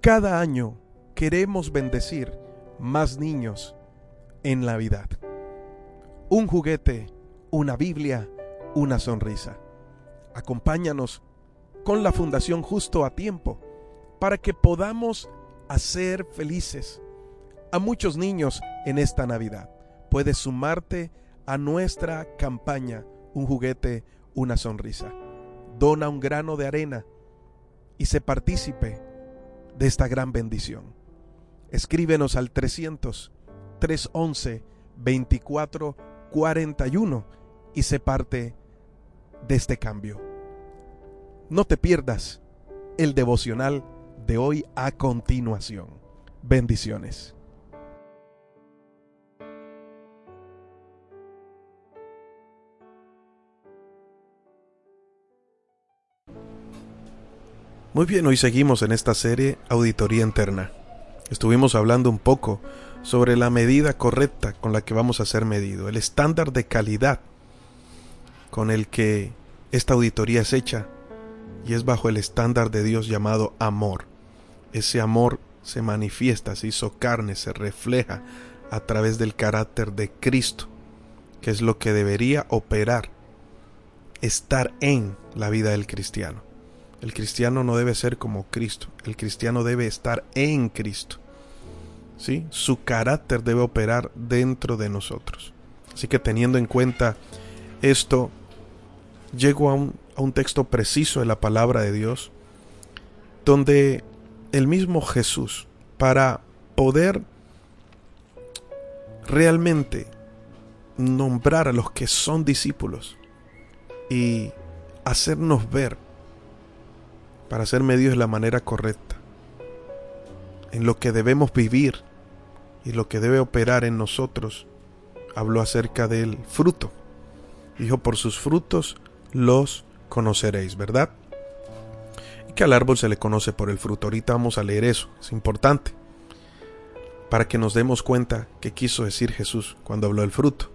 Cada año queremos bendecir más niños en Navidad. Un juguete, una Biblia, una sonrisa. Acompáñanos con la Fundación Justo a Tiempo para que podamos hacer felices a muchos niños en esta Navidad. Puedes sumarte a nuestra campaña Un juguete, una sonrisa. Dona un grano de arena y sé partícipe de esta gran bendición. Escríbenos al 300-311-2441 y sé parte de este cambio. No te pierdas el devocional de hoy a continuación. Bendiciones. Muy bien, hoy seguimos en esta serie Auditoría Interna. Estuvimos hablando un poco sobre la medida correcta con la que vamos a ser medidos, el estándar de calidad con el que esta auditoría es hecha, y es bajo el estándar de Dios llamado amor. Ese amor se manifiesta, se hizo carne, se refleja a través del carácter de Cristo, que es lo que debería operar, estar en la vida del cristiano. El cristiano no debe ser como Cristo, el cristiano debe estar en Cristo. ¿Sí? Su carácter debe operar dentro de nosotros. Así que teniendo en cuenta esto, llego a un texto preciso de la palabra de Dios, donde el mismo Jesús, para poder realmente nombrar a los que son discípulos y hacernos ver, para ser medios de la manera correcta, en lo que debemos vivir y lo que debe operar en nosotros, habló acerca del fruto. Dijo, por sus frutos los conoceréis, ¿verdad? Y que al árbol se le conoce por el fruto. Ahorita vamos a leer eso, es importante, para que nos demos cuenta qué quiso decir Jesús cuando habló del fruto.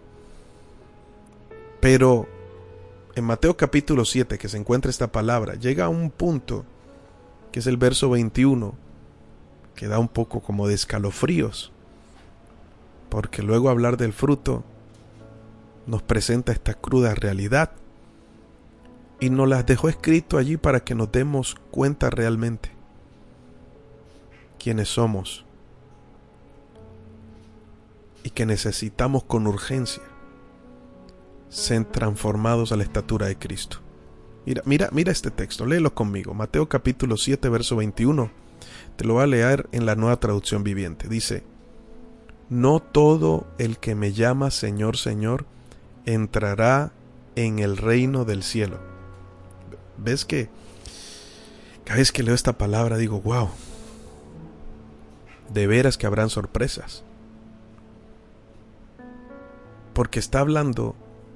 Pero en Mateo capítulo 7, que se encuentra esta palabra, llega a un punto, que es el verso 21, que da un poco como de escalofríos, porque luego hablar del fruto nos presenta esta cruda realidad, y nos las dejó escrito allí para que nos demos cuenta realmente quiénes somos, y que necesitamos con urgencia ser transformados a la estatura de Cristo. Mira este texto, léelo conmigo. Mateo capítulo 7, verso 21. Te lo voy a leer en la Nueva Traducción Viviente. Dice: no todo el que me llama Señor, Señor, entrará en el reino del cielo. ¿Ves que cada vez que leo esta palabra digo, wow, de veras que habrán sorpresas? Porque está hablando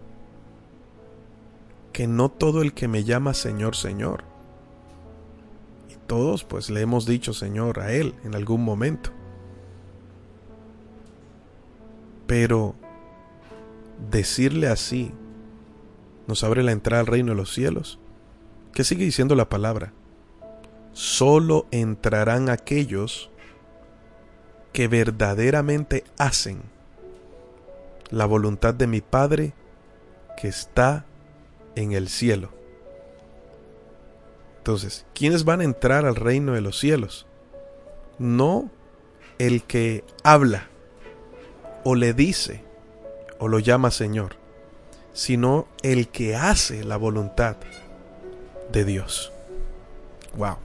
que no todo el que me llama Señor, Señor, y todos pues le hemos dicho Señor a Él en algún momento, pero decirle así nos abre la entrada al reino de los cielos. ¿Qué sigue diciendo la palabra? Solo entrarán aquellos que verdaderamente hacen la voluntad de mi Padre que está en el cielo. Entonces, ¿quiénes van a entrar al reino de los cielos? No el que habla o le dice o lo llama Señor, sino el que hace la voluntad de Dios. Wow.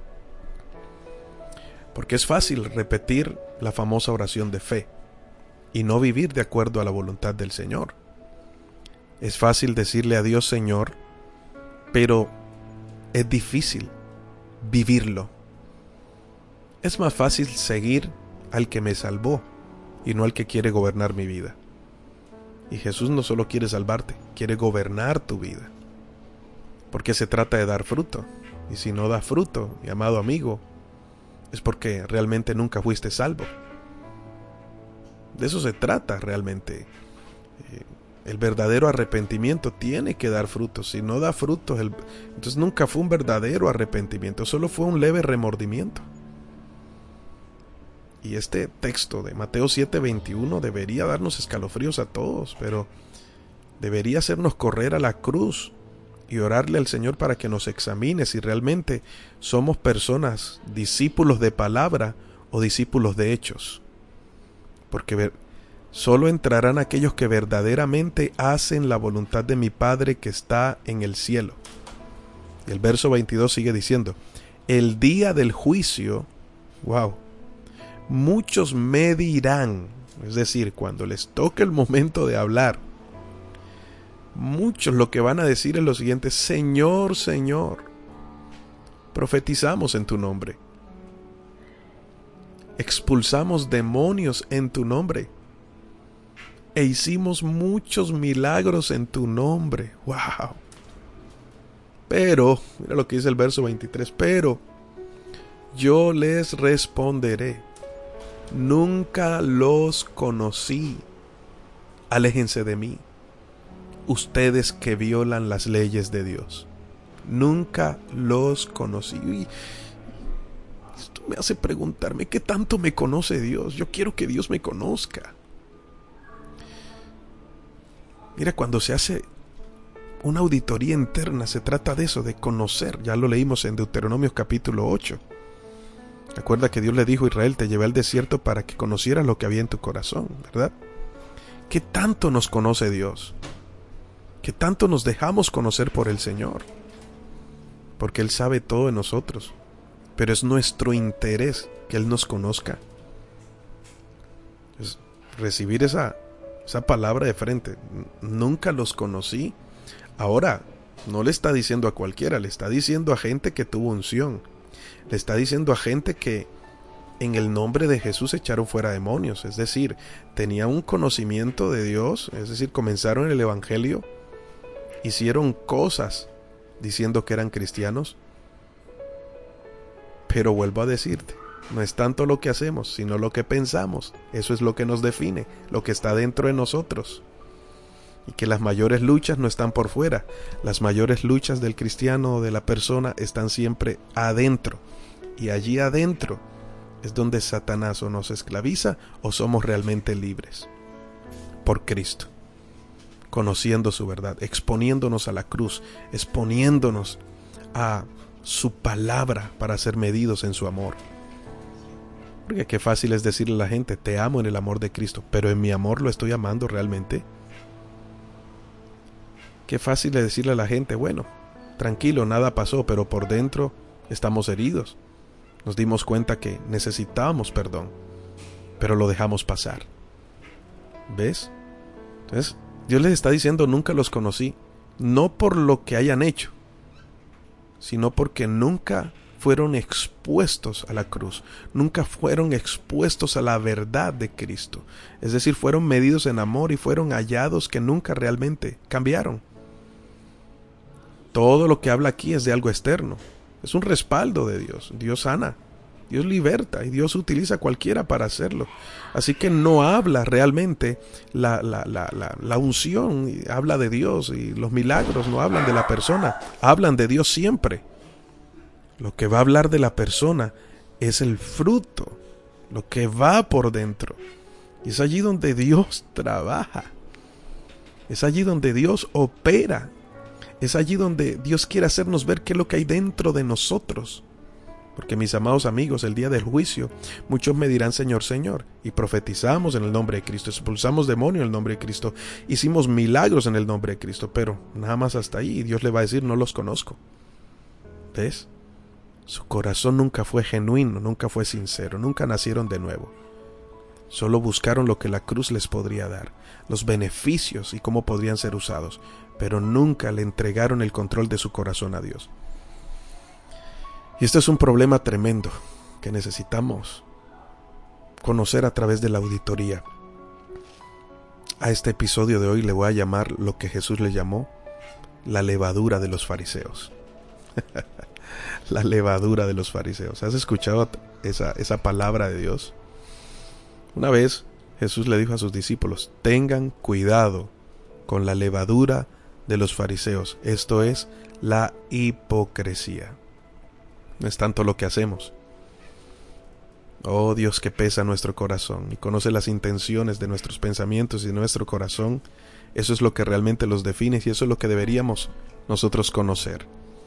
Porque es fácil repetir la famosa oración de fe y no vivir de acuerdo a la voluntad del Señor. Es fácil decirle a Dios Señor, pero es difícil vivirlo. Es más fácil seguir al que me salvó y no al que quiere gobernar mi vida. Y Jesús no solo quiere salvarte, quiere gobernar tu vida. Porque se trata de dar fruto. Y si no da fruto, mi amado amigo, es porque realmente nunca fuiste salvo. De eso se trata realmente. El verdadero arrepentimiento tiene que dar frutos. Si no da frutos, entonces nunca fue un verdadero arrepentimiento, solo fue un leve remordimiento. Y este texto de Mateo 7:21 debería darnos escalofríos a todos, pero debería hacernos correr a la cruz y orarle al Señor para que nos examine si realmente somos personas, discípulos de palabra o discípulos de hechos. Porque solo entrarán aquellos que verdaderamente hacen la voluntad de mi Padre que está en el cielo. Y el verso 22 sigue diciendo, el día del juicio, wow, muchos me dirán, es decir, cuando les toque el momento de hablar, muchos lo que van a decir es lo siguiente: Señor, Señor, profetizamos en tu nombre, expulsamos demonios en tu nombre, e hicimos muchos milagros en tu nombre. Wow. Pero, mira lo que dice el verso 23, pero yo les responderé, nunca los conocí, aléjense de mí, ustedes que violan las leyes de Dios. Nunca los conocí. Y esto me hace preguntarme, ¿qué tanto me conoce Dios? Yo quiero que Dios me conozca. Mira, cuando se hace una auditoría interna, se trata de eso, de conocer. Ya lo leímos en Deuteronomio capítulo 8. Recuerda que Dios le dijo a Israel, te llevé al desierto para que conocieras lo que había en tu corazón, ¿verdad? ¿Qué tanto nos conoce Dios? ¿Qué tanto nos dejamos conocer por el Señor? Porque Él sabe todo de nosotros, pero es nuestro interés que Él nos conozca. Es recibir esa palabra de frente, nunca los conocí. Ahora, no le está diciendo a cualquiera, le está diciendo a gente que tuvo unción. Le está diciendo a gente que en el nombre de Jesús echaron fuera demonios, es decir, tenían un conocimiento de Dios, es decir, comenzaron el evangelio, hicieron cosas diciendo que eran cristianos. Pero vuelvo a decirte, no es tanto lo que hacemos, sino lo que pensamos. Eso es lo que nos define, lo que está dentro de nosotros. Y que las mayores luchas no están por fuera, las mayores luchas del cristiano o de la persona están siempre adentro. Y allí adentro es donde Satanás o nos esclaviza o somos realmente libres por Cristo, conociendo su verdad, exponiéndonos a la cruz, exponiéndonos a su palabra para ser medidos en su amor. Porque qué fácil es decirle a la gente, te amo en el amor de Cristo, pero en mi amor lo estoy amando realmente. Qué fácil es decirle a la gente, bueno, tranquilo, nada pasó, pero por dentro estamos heridos. Nos dimos cuenta que necesitábamos perdón, pero lo dejamos pasar. ¿Ves? Entonces, Dios les está diciendo, nunca los conocí, no por lo que hayan hecho, sino porque nunca fueron expuestos a la cruz, nunca fueron expuestos a la verdad de Cristo. Es decir, fueron medidos en amor y fueron hallados que nunca realmente cambiaron. Todo lo que habla aquí es de algo externo, es un respaldo de Dios. Dios sana, Dios liberta y Dios utiliza a cualquiera para hacerlo. Así que no habla realmente la unción, habla de Dios, y los milagros no hablan de la persona, hablan de Dios siempre. Lo que va a hablar de la persona es el fruto, lo que va por dentro. Y es allí donde Dios trabaja, es allí donde Dios opera. Es allí donde Dios quiere hacernos ver qué es lo que hay dentro de nosotros. Porque mis amados amigos, el día del juicio, muchos me dirán, Señor, Señor, y profetizamos en el nombre de Cristo, expulsamos demonios en el nombre de Cristo, hicimos milagros en el nombre de Cristo, pero nada más hasta ahí, y Dios le va a decir, no los conozco. ¿Ves? Su corazón nunca fue genuino, nunca fue sincero, nunca nacieron de nuevo. Solo buscaron lo que la cruz les podría dar, los beneficios y cómo podrían ser usados, pero nunca le entregaron el control de su corazón a Dios. Y este es un problema tremendo que necesitamos conocer a través de la auditoría. A este episodio de hoy le voy a llamar lo que Jesús le llamó la levadura de los fariseos. La levadura de los fariseos. ¿Has escuchado esa palabra de Dios? Una vez Jesús le dijo a sus discípulos, tengan cuidado con la levadura de los fariseos, esto es la hipocresía. No es tanto lo que hacemos, Oh Dios, que pesa nuestro corazón y conoce las intenciones de nuestros pensamientos y de nuestro corazón. Eso es lo que realmente los define y eso es lo que deberíamos nosotros conocer.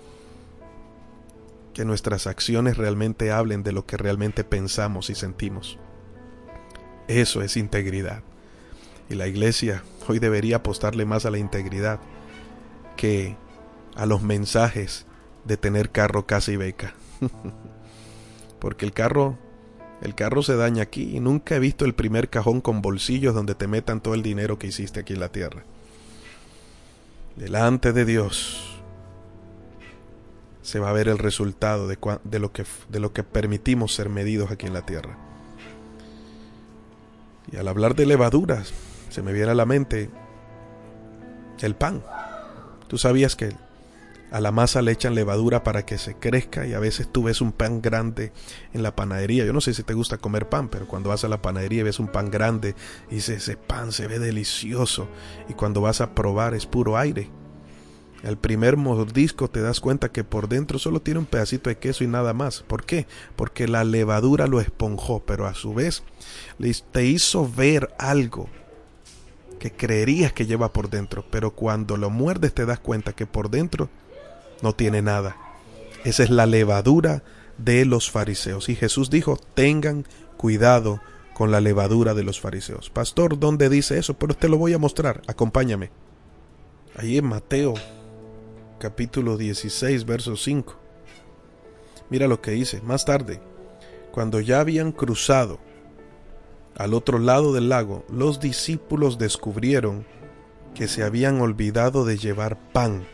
Que nuestras acciones realmente hablen de lo que realmente pensamos y sentimos. Eso es integridad. Y la iglesia hoy debería apostarle más a la integridad que a los mensajes de tener carro, casa y beca. Porque el carro se daña aquí y nunca he visto el primer cajón con bolsillos donde te metan todo el dinero que hiciste aquí en la tierra. Delante de Dios se va a ver el resultado de lo que permitimos ser medidos aquí en la tierra. Y al hablar de levaduras, se me viene a la mente el pan. ¿Tú sabías que a la masa le echan levadura para que se crezca? Y a veces tú ves un pan grande en la panadería. Yo no sé si te gusta comer pan, pero cuando vas a la panadería y ves un pan grande y dices, ese pan se ve delicioso. Y cuando vas a probar es puro aire. Al primer mordisco te das cuenta que por dentro solo tiene un pedacito de queso y nada más. ¿Por qué? Porque la levadura lo esponjó, pero a su vez te hizo ver algo que creerías que lleva por dentro, pero cuando lo muerdes te das cuenta que por dentro no tiene nada. Esa es la levadura de los fariseos. Y Jesús dijo, tengan cuidado con la levadura de los fariseos. Pastor, ¿dónde dice eso? Pero te lo voy a mostrar, acompáñame. Ahí en Mateo capítulo 16, verso 5. Mira lo que dice. Más tarde, cuando ya habían cruzado al otro lado del lago, los discípulos descubrieron que se habían olvidado de llevar pan.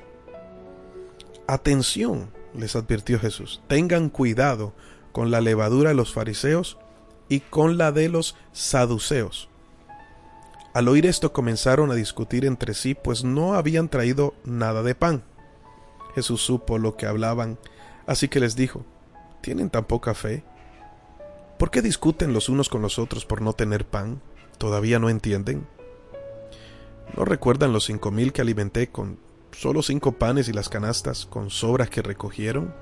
Atención, les advirtió Jesús, tengan cuidado con la levadura de los fariseos y con la de los saduceos. Al oír esto comenzaron a discutir entre sí, pues no habían traído nada de pan. Jesús supo lo que hablaban, así que les dijo, ¿tienen tan poca fe? ¿Por qué discuten los unos con los otros por no tener pan? ¿Todavía no entienden? ¿No recuerdan los 5,000 que alimenté con solo 5 panes y las canastas con sobras que recogieron?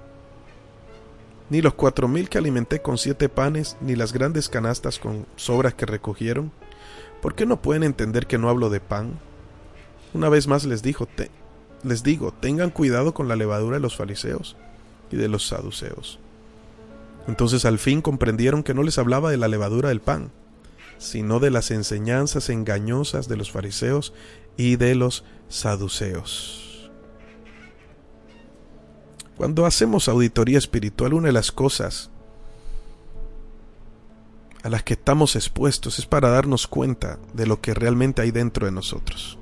¿Ni los 4,000 que alimenté con 7 panes, ni las grandes canastas con sobras que recogieron? ¿Por qué no pueden entender que no hablo de pan? Una vez más les digo, tengan cuidado con la levadura de los fariseos y de los saduceos. Entonces al fin comprendieron que no les hablaba de la levadura del pan, sino de las enseñanzas engañosas de los fariseos y de los saduceos. Cuando hacemos auditoría espiritual, una de las cosas a las que estamos expuestos es para darnos cuenta de lo que realmente hay dentro de nosotros.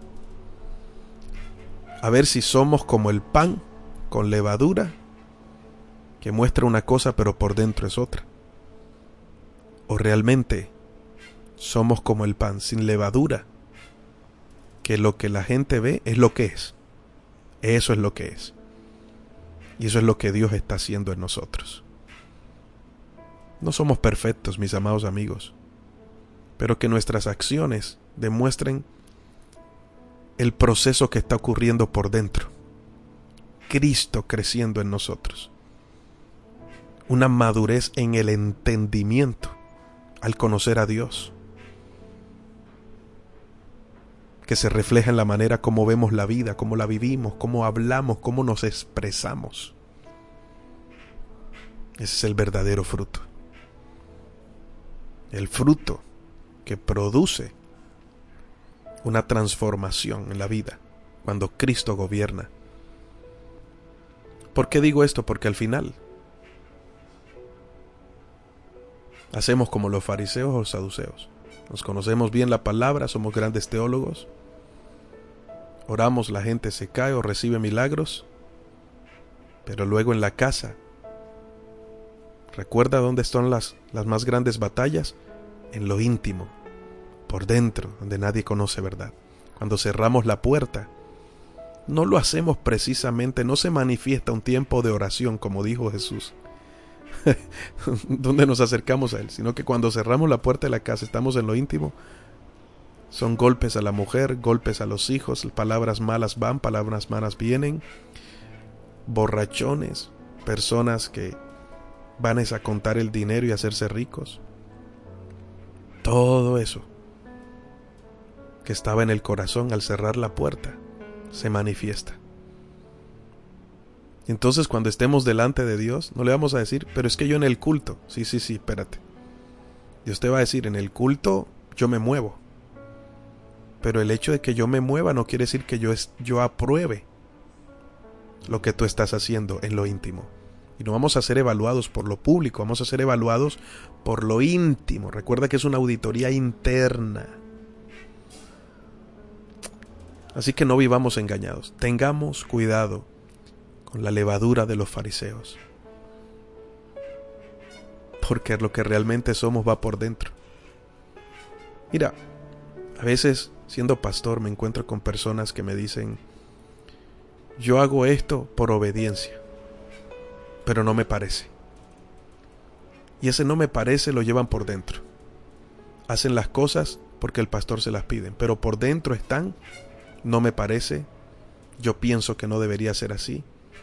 A ver si somos como el pan con levadura, que muestra una cosa pero por dentro es otra. O realmente somos como el pan sin levadura, que lo que la gente ve es lo que es. Eso es lo que es. Y eso es lo que Dios está haciendo en nosotros. No somos perfectos, mis amados amigos, pero que nuestras acciones demuestren el proceso que está ocurriendo por dentro. Cristo creciendo en nosotros. Una madurez en el entendimiento al conocer a Dios, que se refleja en la manera como vemos la vida, cómo la vivimos, cómo hablamos, cómo nos expresamos. Ese es el verdadero fruto. El fruto que produce una transformación en la vida cuando Cristo gobierna. ¿Por qué digo esto? Porque al final hacemos como los fariseos o los saduceos. Nos conocemos bien la palabra, somos grandes teólogos, oramos, la gente se cae o recibe milagros, pero luego en la casa, ¿recuerda dónde están las más grandes batallas? En lo íntimo, por dentro, donde nadie conoce verdad. Cuando cerramos la puerta, no lo hacemos precisamente, no se manifiesta un tiempo de oración, como dijo Jesús, donde nos acercamos a Él, sino que cuando cerramos la puerta de la casa, estamos en lo íntimo, son golpes a la mujer, golpes a los hijos, palabras malas van, palabras malas vienen, borrachones, personas que van a contar el dinero y hacerse ricos. Todo eso que estaba en el corazón al cerrar la puerta se manifiesta. Entonces, cuando estemos delante de Dios, no le vamos a decir, pero es que yo en el culto, sí, espérate. Dios te va a decir, en el culto yo me muevo. Pero el hecho de que yo me mueva no quiere decir que yo apruebe lo que tú estás haciendo en lo íntimo. Y no vamos a ser evaluados por lo público, vamos a ser evaluados por lo íntimo. Recuerda que es una auditoría interna. Así que no vivamos engañados. Tengamos cuidado con la levadura de los fariseos. Porque lo que realmente somos va por dentro. Mira, a veces siendo pastor me encuentro con personas que me dicen, yo hago esto por obediencia, pero no me parece. Y ese no me parece lo llevan por dentro. Hacen las cosas porque el pastor se las pide, pero por dentro están, no me parece, yo pienso que no debería ser así.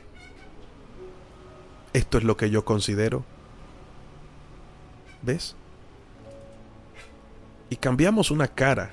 Esto es lo que yo considero. ¿Ves? Y cambiamos una cara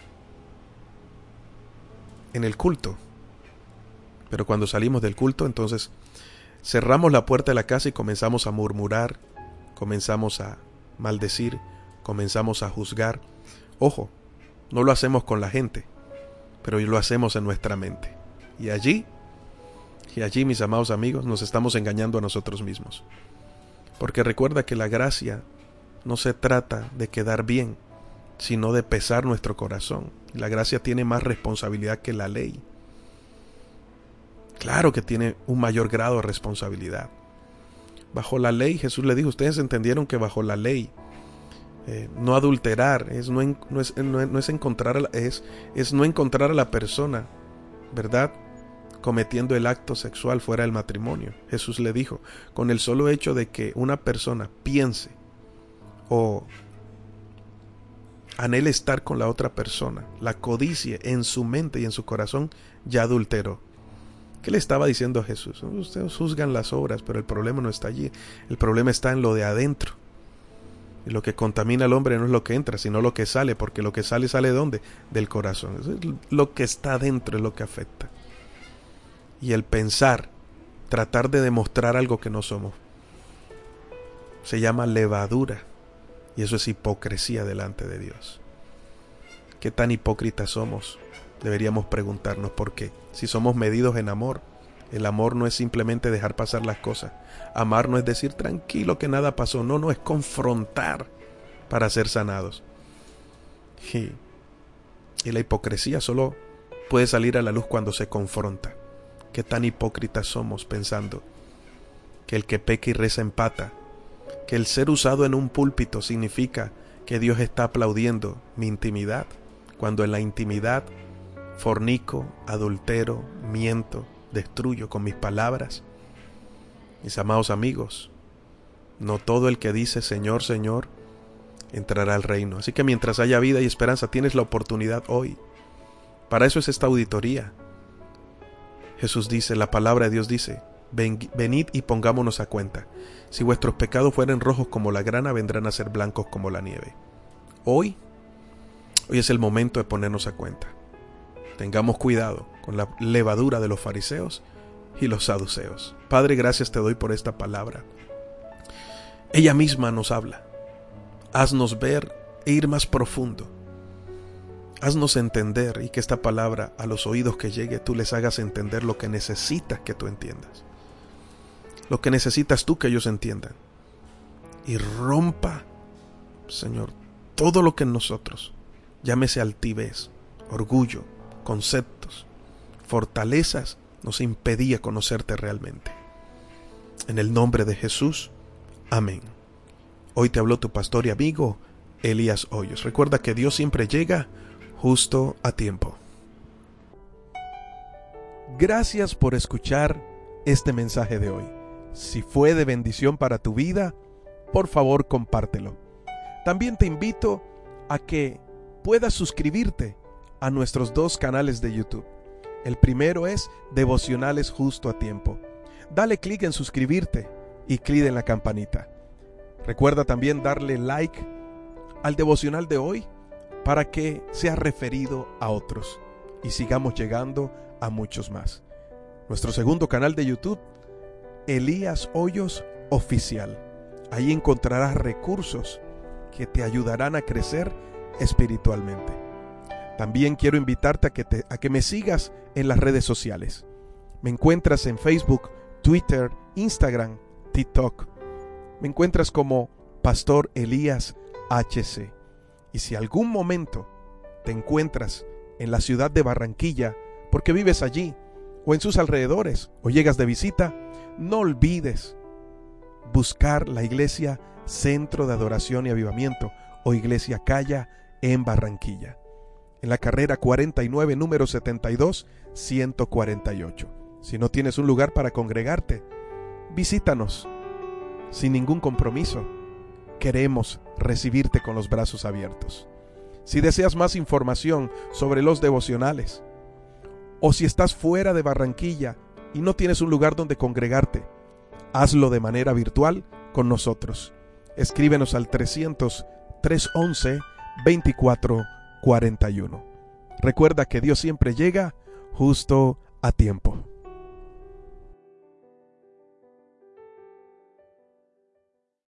en el culto. Pero cuando salimos del culto, entonces cerramos la puerta de la casa y comenzamos a murmurar, comenzamos a maldecir, comenzamos a juzgar. Ojo, no lo hacemos con la gente, pero lo hacemos en nuestra mente. Y allí, mis amados amigos, nos estamos engañando a nosotros mismos. Porque recuerda que la gracia no se trata de quedar bien, sino de pesar nuestro corazón. La gracia tiene más responsabilidad que la ley. Claro que tiene un mayor grado de responsabilidad. Bajo la ley, Jesús le dijo, ustedes entendieron que bajo la ley, no adulterar, es no encontrar a la persona, ¿verdad?, cometiendo el acto sexual fuera del matrimonio. Jesús le dijo, con el solo hecho de que una persona piense o anhele estar con la otra persona, la codicie en su mente y en su corazón, ya adulteró. ¿Qué le estaba diciendo a Jesús? Ustedes juzgan las obras, pero el problema no está allí. El problema está en lo de adentro. Y lo que contamina al hombre no es lo que entra, sino lo que sale, porque lo que sale, ¿sale de dónde? Del corazón. Lo que está adentro es lo que afecta. Y el pensar, tratar de demostrar algo que no somos, se llama levadura. Y eso es hipocresía delante de Dios. ¿Qué tan hipócritas somos? Deberíamos preguntarnos por qué. Si somos medidos en amor, el amor no es simplemente dejar pasar las cosas. Amar no es decir tranquilo que nada pasó. No, es confrontar para ser sanados. Y la hipocresía solo puede salir a la luz cuando se confronta. ¿Qué tan hipócritas somos pensando que el que peca y reza empata? Que el ser usado en un púlpito significa que Dios está aplaudiendo mi intimidad, cuando en la intimidad fornico, adultero, miento, destruyo con mis palabras. Mis amados amigos, no todo el que dice Señor, Señor, entrará al reino. Así que mientras haya vida y esperanza, tienes la oportunidad hoy. Para eso es esta auditoría. Jesús dice, la palabra de Dios dice, venid y pongámonos a cuenta. Si vuestros pecados fueren rojos como la grana, vendrán a ser blancos como la nieve. Hoy es el momento de ponernos a cuenta. Tengamos cuidado con la levadura de los fariseos y los saduceos. Padre, gracias te doy por esta palabra. Ella misma nos habla. Haznos ver e ir más profundo. Haznos entender y que esta palabra a los oídos que llegue tú les hagas entender lo que necesitas que tú entiendas. Lo que necesitas tú que ellos entiendan. Y rompa, Señor, todo lo que en nosotros, llámese altivez, orgullo, conceptos, fortalezas, nos impedía conocerte realmente. En el nombre de Jesús, amén. Hoy te habló tu pastor y amigo, Elías Hoyos. Recuerda que Dios siempre llega justo a tiempo. Gracias por escuchar este mensaje de hoy. Si fue de bendición para tu vida, por favor compártelo. También te invito a que puedas suscribirte a nuestros 2 canales de YouTube. El primero es Devocionales Justo a Tiempo. Dale clic en suscribirte y clic en la campanita. Recuerda también darle like al devocional de hoy para que sea referido a otros y sigamos llegando a muchos más. Nuestro segundo canal de YouTube, Elías Hoyos Oficial. Ahí encontrarás recursos que te ayudarán a crecer espiritualmente. También quiero invitarte a que me sigas en las redes sociales. Me encuentras en Facebook, Twitter, Instagram, TikTok. Me encuentras como Pastor Elías HC. Y si algún momento te encuentras en la ciudad de Barranquilla, porque vives allí, o en sus alrededores, o llegas de visita, no olvides buscar la iglesia Centro de Adoración y Avivamiento, o Iglesia Calla en Barranquilla, en la carrera 49, número 72, 148. Si no tienes un lugar para congregarte, visítanos sin ningún compromiso. Queremos recibirte con los brazos abiertos. Si deseas más información sobre los devocionales, o si estás fuera de Barranquilla y no tienes un lugar donde congregarte, hazlo de manera virtual con nosotros. Escríbenos al 300-311-2441. Recuerda que Dios siempre llega justo a tiempo.